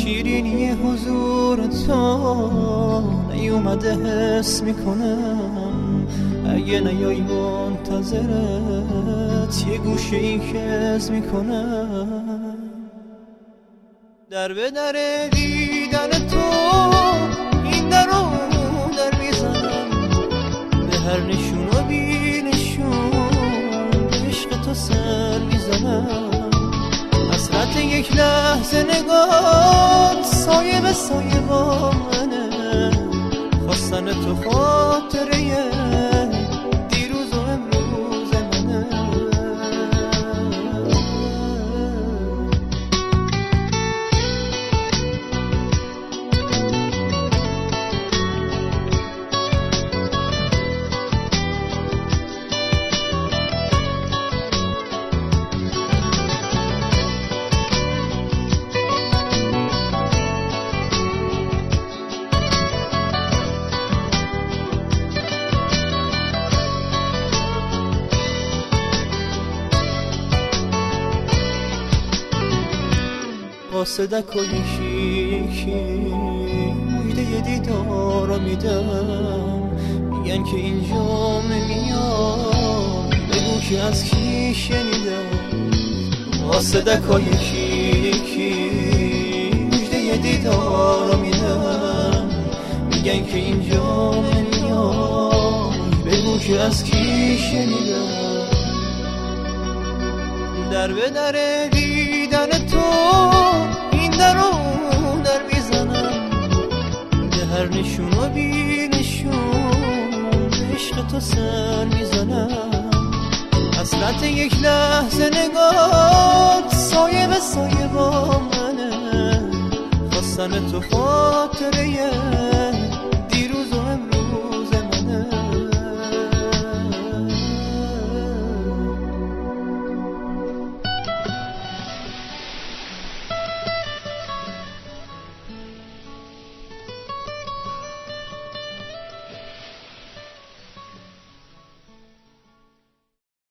شیرینی حضور تو نیومده حس میکنم، اگه نیایی منتظرت یه گوشه این حس میکنم. در به در دیدن تو این در و در میزنم، به هر نشون و بی نشون به عشق تو سر میزنم. حسرت یک لحظه نگات سایه به سایه با منه، خواستن تو خاطره دیروز و امروز منه. صدک و یکی مجده یه دیدارو میدم، میگن که اینجا نمیاد بگو که از کی شنیدم. با صدک و یکی مجده یه دیدارو میدم، میگن که اینجا نمیاد بگو که از کی شنیدم. در به در دیدن تو این در و در میزنم، به هر نشون و بی نشون به عشق تو سر میزنم. حسرت یک لحظه نگات سایه به سایه با منه، خواستن تو خاطره